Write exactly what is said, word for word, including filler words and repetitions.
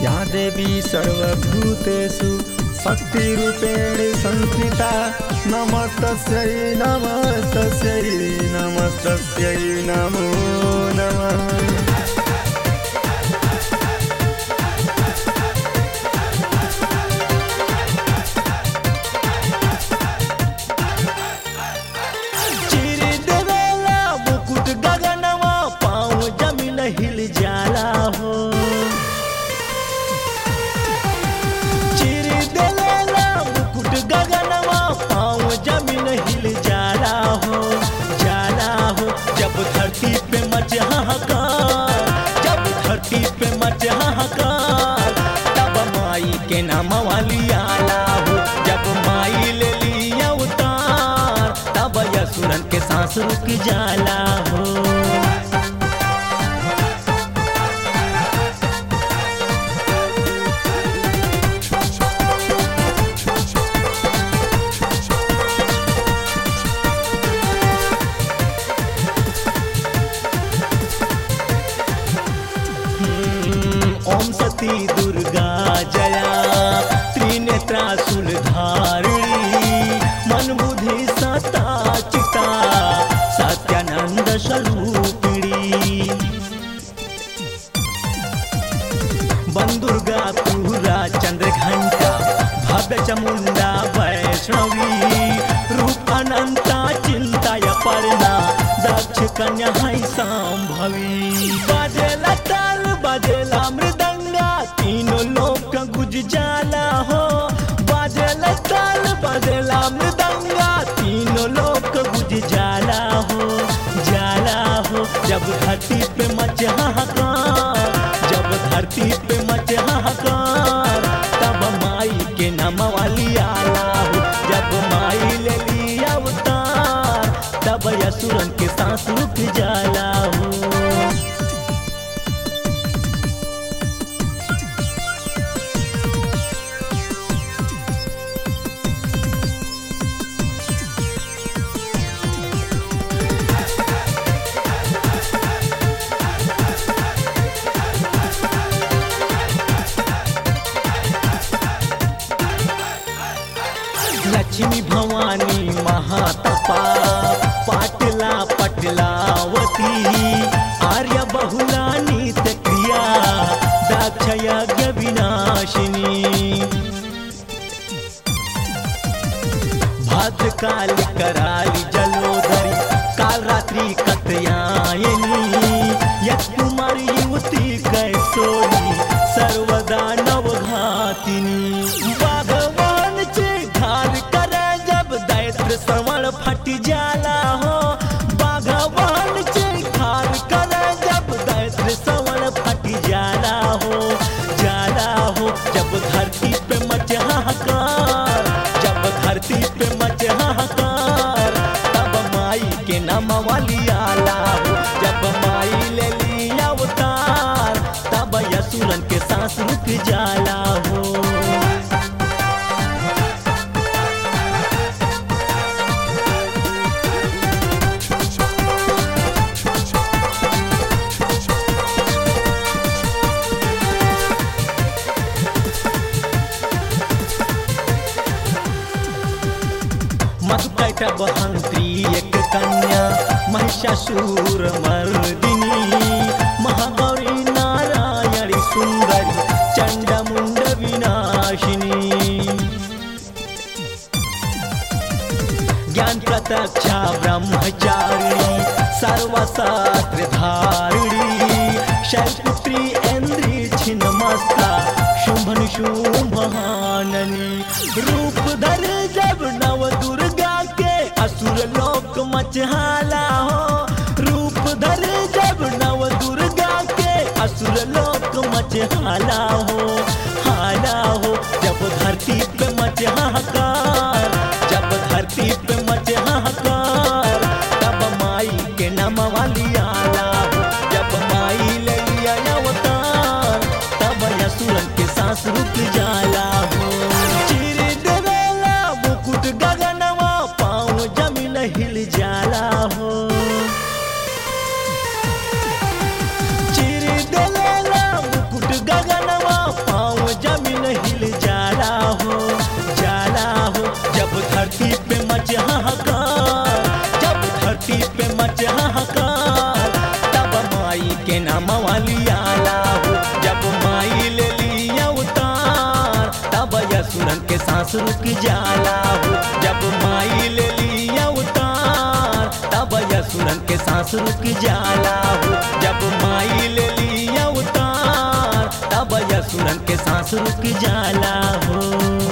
या देवी सर्वभूतेषु शक्तिरूपेण संस्थिता नमस्तस्यै नमस्तस्यै नमस्तस्यै नमो नमः। धरती पे मचे हाहाकार, जब धरती पे मचे हाहाकार, तब माई के नाम वाली आला हो। जब माई ले लिया उतार, तब असुरन के सांस रुक जाला हो। ओम सती दुर्गा जया त्रिनेत्रा शूलधारिणी मन बुद्धि सता चिता सत्यानंद स्वरूपिणी। वन दुर्गा पूरा चंद्र घंटा भव्य चामुंडा वैष्णवी रूप अनंता चिंता पर्णा दक्ष कन्या है संभवी। बाजेला ताल बाजेला मृदंगा तीनों लोक गुज जाला हो। बाजेला ताल बाजेला मृदंगा तीनों लोक गुज जाला हो जाला हो। जब धरती पे मचे हाहाकार, जब धरती पे मचे हाहाकार, तब माई के नाम वाली आला हो। जब माई ले लिया अवतार, तब असुरन के सांस रुक जाला हो। लक्ष्मी भवानी महातपा पाटला पटलावती आर्य बहुला नित्य क्रिया दक्ष यज्ञ विनाशिनी। भद्रकाली कराली जलोधरी काल रात्रि कत्यायनी यज्ञ कुमारी युवती कैसोरी सर्वदा नवघातिनी। श्रवण फट जाला हो भगवान चिखार करे जब दैत्र श्रवण फट जाला हो जाला हो। जब धरती पे मचे हाहाकार, जब धरती पे मचे हाहाकार, तब माई के नाम वाली आला हो। जब माई ले लिया अवतार, तब असुरन के सांस रुक जाला हो। मधुकैटभ हंत्री एक कन्या महिषासुर मर्दिनी महागौरी नारायणी सुंदरी चंडमुंड विनाशिनी। ज्ञान प्रत्यक्षा ब्रह्मचारिणी सर्वशास्त्र धारिणी शैलपुत्री इंद्री छिन्नमस्ता शुंभन शुंभहाननी। रूप धर जब नव दुर्गा के असुर लोक मचहाला हो। रूप धर जब नव दुर्गा के असुर लोक मचहाला हो हाला हो। जब धरती पे मचे हाहाकार, जब धरती पे मचे हाहाकार, तब माई के नाम वाली आला हो। जब माई ले लिया अवतार, तब असुरन के सांस रुक जाला हो। चिर देवेला मुकुट गगनवा पाँव जमीन हिल जाला हो। चिर देवेला मुकुट गगनवा मचे हाहाकार, तब माई के नाम वाली आला हो। जब माई ले लिया उतार, तब असुरन के सांस रुक जाला हो। जब माई ले लिया उतार, तब असुरन के सांस रुक जाला हो। जब माई ले लिया उतार, तब असुरन के सांस रुक जाला हो।